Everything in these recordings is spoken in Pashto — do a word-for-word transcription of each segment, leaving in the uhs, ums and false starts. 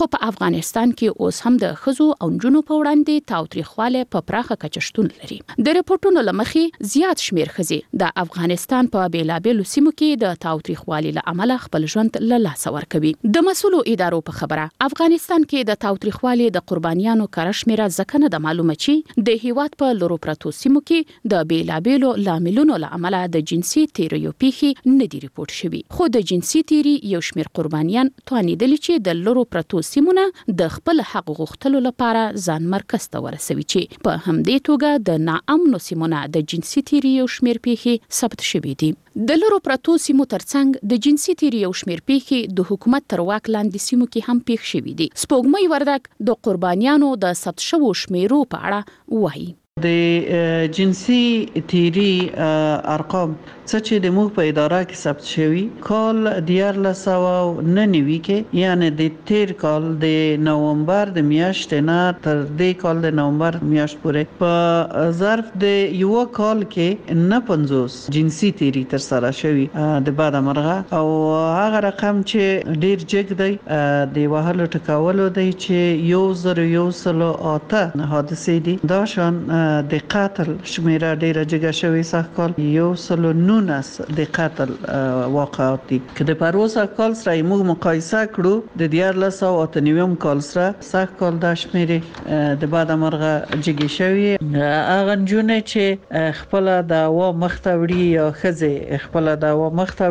خو په افغانستان کې اوس هم د ښځو او نجونو په وړاندې تاوتریخوالی په پراخه کچه شتون لري. د ریپورتونو له مخې زیات شمیر ښځې د افغانستان په بیلابیلو سیمو کې د تاوتریخوالي له امله خپل ژوند له لاسه ورکوي. د مسؤلو ادارو په خبره افغانستان کې د تاوتریخوالي د قربانیانو کره شمیره ځکه نه د معلومه چې د هیواد په لورو پرتو سیمو کې د بیلابیلو لاملونو له امله د جنسي تیریو پیښې نه دي ریپورت شوي. خو د جنسي تیری یو شمیر قربانیان توانیدل چې د لورو پرتو سیمونه د خپل حق غوښتلو لپاره ځان مرکز ته ورسوي چې په همدې توګه د ناامنو سیمونه د جنسي تیری یو شمیر پیښې ثبت شوي دي. د لورو پرتو سیمو ترڅنګ د جنسي تیری یو شمیر پیښې د حکومت تر واک لاندې سیمو کې هم پیښ شوي دي. سپوږمۍ وردک د قربانیانو د ثبت شوو شمیرو په اړه وایي. د جنسي تیری ارقام څه چې د موږ په اداره کې ثبت شوی کال دیارلس سوه نهه نوي کې یعنی د تیر کال د نومبر د میاشتې نه تر دې کال د نومبر میاشت پورې په ظرف د یو کال کې نه پنځوس جنسي تیری تر سره شوی د بعد مرغه او هغه رقم چې ډیر جګ دی د وهلو ټکولو دی چې یو زر یو سلو اته حادثې دي. دا شان د قتل شمیره ډیره جګه شوې سږ کال یو سلو نولس د قتل واقعات دي. که د پروسه کال سره موږ مقایسه کړو د دیارلس سوه اته نوي کال سره سږ کال دا شمیرې د بعد مرغه جګې شوې. هغه نجونې چې خپل دعوا مخته وړي یا ښځې خپل دعوا مخته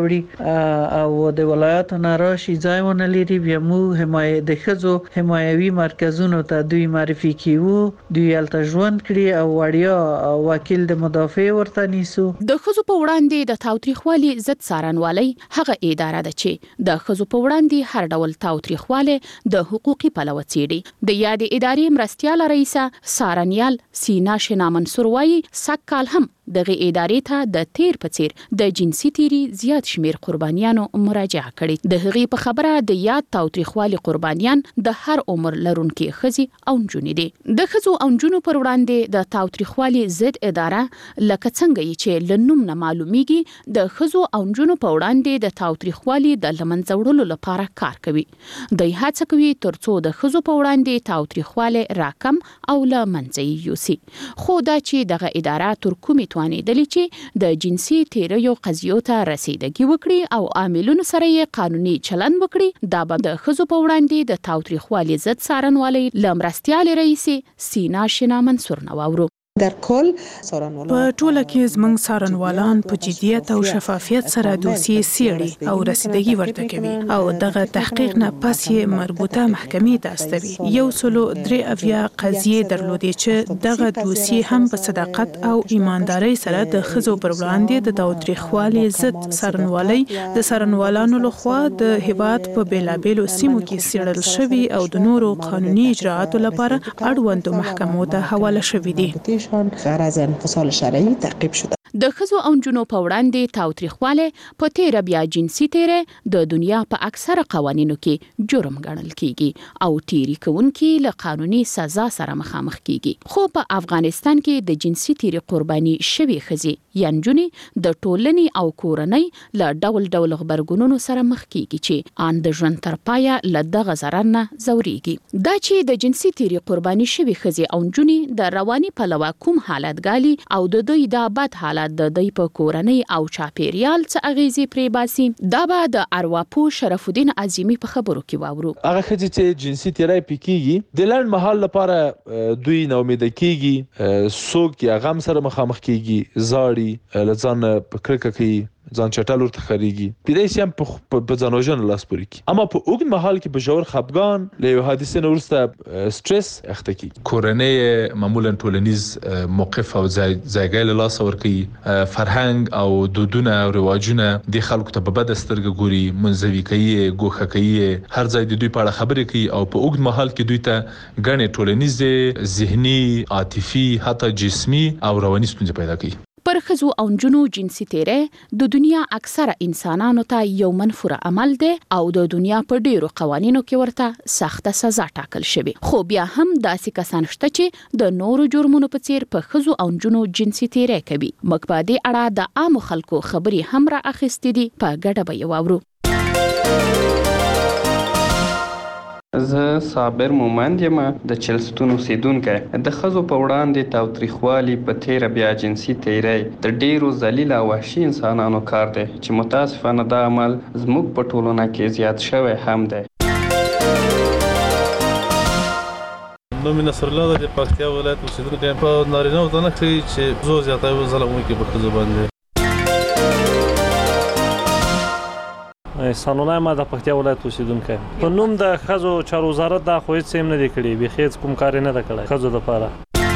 وړي او د ولایاتو نه راشي ځای ونه لري بیا موږ حمایت د ښځو حمایوي مرکزونو ته دوی معرفي کیو دوی هلته ژوند کړي او وړیا وکیل د مدافع ورته نیسو. د ښځو په وړاندې د تاوتریخوالي ضد څارنوالۍ هغه اداره ده چې د ښځو په وړاندې هر ډول تاوتریخوالی د حقوقي پلوه څیړي. د یادې ادارې مرستیاله رئیسه څارنیال سینا شنا منصور وایي سږ کال هم دغه ادارې ته د تیر په څیر د جنسي تیری زیات شمیر قربانیانو مراجعه کړې. د هغې په خبره د یاد تاوتریخوالي قربانیان د هر عمر لرونکي ښځې او نجونې دي. د ښځو او نجونو پر وړاندې د تاوتریخوالي ضد اداره لکه څنګه چې له نوم نه معلومیږي د ښځو او نجونو په وړاندې د تاوتریخوالي د له منځه وړلو لپاره کار کوي. دوی هڅه کوي ترڅو د ښځو په وړاندې تاوتریخوالی راکم او له منځه یې یوسي. خو دا چې دغه اداره تر کومې توانیدلې چې د جنسي تیریو قضیو ته رسیدګي وکړي او عاملونو سره یې قانوني چلند وکړي دا به د ښځو په وړاندې د تاوتریخوالي ضد څارنوالۍ له مرستیالې رئیسې سینا شنا منصور نه واورو. در کل څارنوالان په ټوله کې زموږ څارنوالان په جدیت او شفافیت سره دوسیې څیړي او رسیدګي ورته کوي او دغه تحقیق نه پس یې مربوطه محکمې ته استوي. یو سلو درې اویا قضیې درلودې چې دغه دوسیې هم په صداقت او ایماندارۍ سره د ښځو پر وړاندې د تاوتریخوالي ضد څارنوالۍ د څارنوالانو لخوا د هیواد په بیلابیلو سیمو کې څیړل شوي او د نورو قانوني اجراعاتو لپاره اړوندو محکمو ته حواله شوي دي. غیر از انفصال شرعی تعقیب شده. د ښځو او نجونو په وړاندې تاوتریخوالی په تیره بیا جنسي تیری د دنیا په اکثره قوانینو کې جرم ګڼل کیږي او تیری کوونکي له قانوني سزا سره مخامخ کیږي. خو په افغانستان کې د جنسي تیری قرباني شوي ښځې یا نجونې د ټولنې او کورنۍ له ډول ډول غبرګونونو سره مخ کیږي چې ان د ژوند تر پایه له دغه ضرر نه ځوريږي. دا چې د جنسي تیری قرباني شوي ښځې او نجونې د رواني پلوه کوم حالت ګالي او د دوی د بد حالت د دوی په کورنۍ او چاپیریال څه اغیزې پرې باسي دا به د ارواپوه شرف الدین عظیمی په خبرو کې واورو. هغه ښځې چې جنسي تیری پې کیږي د لنډ مهال لپاره دوی ناامیده کیږي څوک یا غم سره مخامخ کیږي زاړي له ځان په کرکه کوي ځان چټل ورته خريږي پیدای شي هم په ځان وژنه لاس پورې کی اما په اوږد مهال کې په ژور خپګان له یو حادثې نه وروسته سټرس اخته کی کورنۍ معمولا ټولنیز موقف او ځایګی له لاسه ورکوي فرهنګ او دودونه او رواجونه د خلکو ته په بده سترګه ګوري منزوي کوي ګوښه کوي هر ځای د دوی په اړه خبرې کوي او په اوږد مهال کې دوی ته ګڼې ټولنیز ذهني عاطفي حتی جسمي او رواني ستونزې پیدا کوي. پر ښځو او نجونو جنسي تیری د دنیا اکثره انسانانو ته یو منفور عمل دی او د دنیا په ډیرو قوانینو کې ورته سخته سزا ټاکل شوی. خو بیا هم داسې کسان شته چې د نورو جرمونو په څیر په ښځو او نجونو جنسي تیری کوي. موږ په دې اړه د عامو خلکو خبرې هم را اخیستې دي په ګډه به یې واورو. زه صابر مومند یم د چلستون اوسیدونکی. د ښځو په وړاندې تاوتریخوالي په تیره بیا جنسي تیری د ډیرو ذلیل او وحشي انسانانو کار دی چې متاسفانه دا عمل زموږ په ټولنه کې زیات شوی هم دی. نوم نصر الله د پکتیا ولایت اوسیدونکی یم. په نارینه و ځانه کې چې زو زیاته ظلم وکړي په ښځو باندې. احسان الله ما د پکتیا ولایت اوسیدونکی یم. په نوم د ښځو چارو وزارت دا خو هېڅ هم نه دی کړی، بیخي هېڅ کوم کار یې نه دی کړی ښځو دپاره.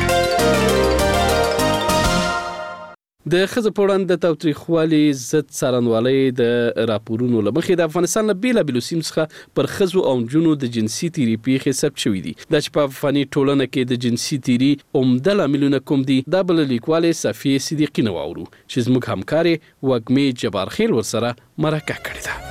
د ښځو په وړاندې د تاوتریخوالي ضد څارنوالۍ د راپورونو له مخې د افغانستان له بېلابېلو سیمو څخه پر ښځو او نجونو د جنسي تیري پیښې ثبت شوي دي. دا چې په افغاني ټولنه کې د جنسي تیري عمده لاملونه کوم دي، دا بله لیکوالې صفیې صدیقي نه واورو چې زموږ همکارې وږمې جبارخیل ورسره مرکه کړې ده.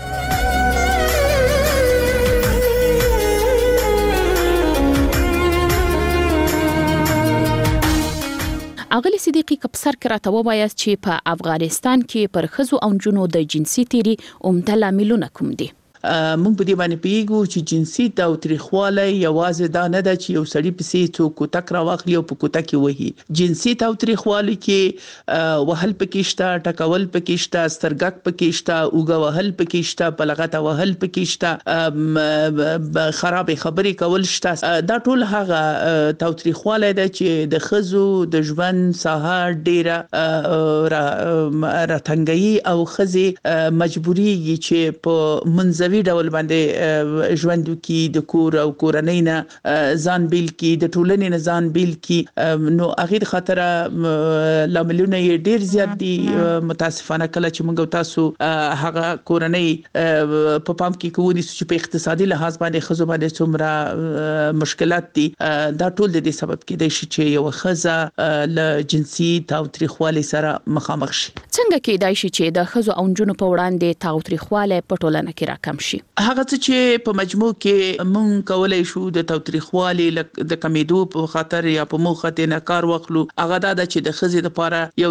اغلی صدیقی کپسر کې راته ووایاست چې په افغانستان کې پر ښځو او نجونو د جنسي تیري عمده لاملونه کوم دي؟ موږ په دې باندې پیګو چې جنسي تاوتریخوالی یوازې دا نه ده چې یو سړی پسې څوک کوتک راواخلي او په کوتک کې وهي. جنسي تاوتریخوالی کې وهل پکې شته، ټکول پکې شته، سترګک پکې شته، اوږه وهل پکې شته، په لغته وهل پکې شته، خرابې خبرې کول شته. دا ټول هغه تاوتریخوالی ده چې د ښځو د ژوند ساحه ډیره راټنګوي او ښځې مجبوریږي چې په منځوي ډول باندې ژوند وکړي، د کور او کورنۍ نه ځان بیل کړي، د ټولنې نه ځان بیل کړي. نو هغې خاطره لاملونه یې ډیر زیات دي. متاسفانه کله چې موږ تاسو هغه کورنۍ په پام کې کوو چې په اقتصادي لحاظ باندې ښځو باندې څومره مشکلات دي، دا ټول د دې سبب کېدای شي چې یو ښځه له جنسي تاوتریخوالي سره مخامخ شي. څنګه کېدای شي چې د ښځو او نجونو په وړاندې تاوتریخوالی په ټولنه کې راکم شي؟ هغه څه چې په مجموع کې مونږ کولای شو د تاوتریخوالي د کمیدو په خاطر یا په موخه ته نه کار وکړو، هغه دا چې د ښځې لپاره یو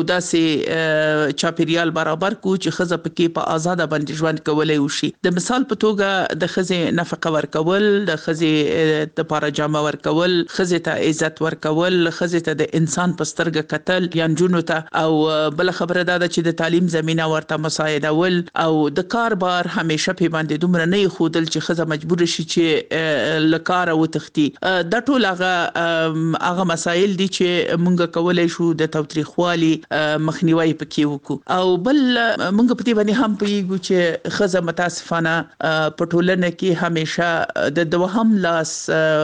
داسې چاپیریال برابر کو چې ښځه پکې په آزاده باندې ژوند کولای وشي. د مثال په توګه د ښځې نفقه ورکول، د ښځې لپاره جامه ورکول، ښځې ته عزت ورکول، ښځې ته د انسان په سترګه کتل یا نجونو ته، او بل خبره دا چې د تعلیم زمينه ورته مساعدول او د کار بار همیشه په باندې دومره نه خودل چې ښځه مجبور شي چې لکاره وتښتي. دا ټول هغه هغه مسایل دي چې موږ کولای شو د تاوتریخوالي مخنیوي پکې وکړو. او بل موږ په دې باندې هم پوهیږو چې ښځه متاسفانه په ټولنه کې همیشه د دوهم لاس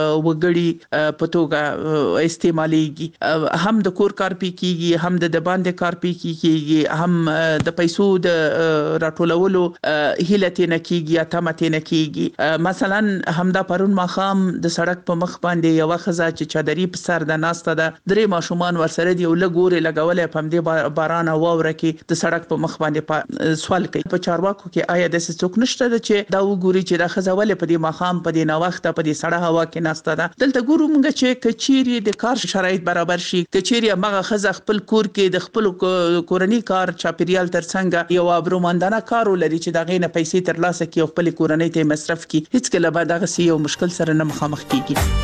وګړي په توګه استعماليږي. هم د کور کار پې کیږي، هم د باندې کار پې کیږي، هم د پیسو د راټولولو هیله نه کیږي یا تمته نه کیږي. مثلا همدا پرون ماخام د سړک په مخ باندې یو ښځه چې چادرې په سر د ناسته ده، درې ماشومان ورسره دی، یو لګوري لګولې په دې باران او واوره کې د سړک په مخ باندې سوال کوي. په چارواکو کې آیا د څه څوک نشته چې دا وګوري چې دا ښځه ولې په دې ماخام په دې ناوخته په دې سړه هوا کې ناسته ده؟ دلته ګورو موږ چې کچيري د کار شرایط برابر شي، کچيري هغه ښځه خپل کور کې د خپل کورنۍ کار چاپیریال ترڅنګ یو ابرومندانه کار ولري چې دا غینه پیسې ترلاسه کړي او خپل کورنۍ ته مصرف کړي، هیڅ کله به دغه سی یو مشکل سره نه مخامخ کیږي.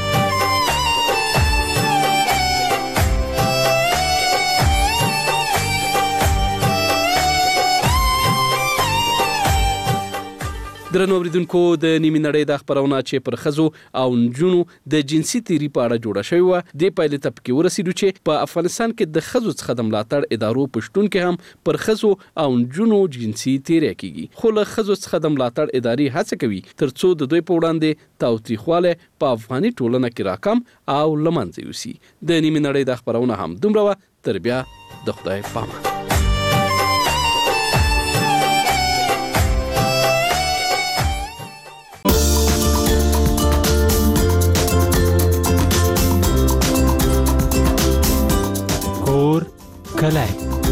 درنو اوریدونکو، د نیمې نړۍ د خبرونه چې پر ښځو او نجونو د جنسي تیري په اړه جوړه شوې وه، دې پایلې ته پکې ورسېدو چې په افغانستان کې د ښځو څخه د ملاتړ ادارو په شتون کې هم پر ښځو او نجونو جنسي تیری کیږي. خو له ښځو څخه د ملاتړ ادارې هڅه کوي ترڅو د دوی په وړاندې تاوتریخوالی په افغاني ټولنه کې راکم او له منځه یوسي. د نیمې نړۍ د خبرونه هم دومره وه. تر بیا د خدای پامه. کلای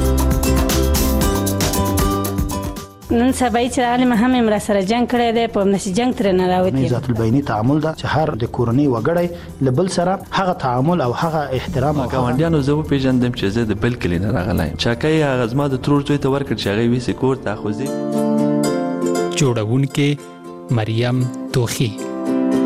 نن سبا چې عالم هم امر سره جنگ کړی دی، په نشي جنگ تر نه راوتی. ذات البینی تعامل دا چې هر د کورنۍ وګړی لبل سره هغه تعامل او هغه احترام او ګاونډیانو زه پیژندم چې زه د بل کلی نه راغلایم. چاکای هغه زما د ترور زوی ته ورکړ چې هغه ویسې کور ته خوځي. جوړونکې مریم توخی.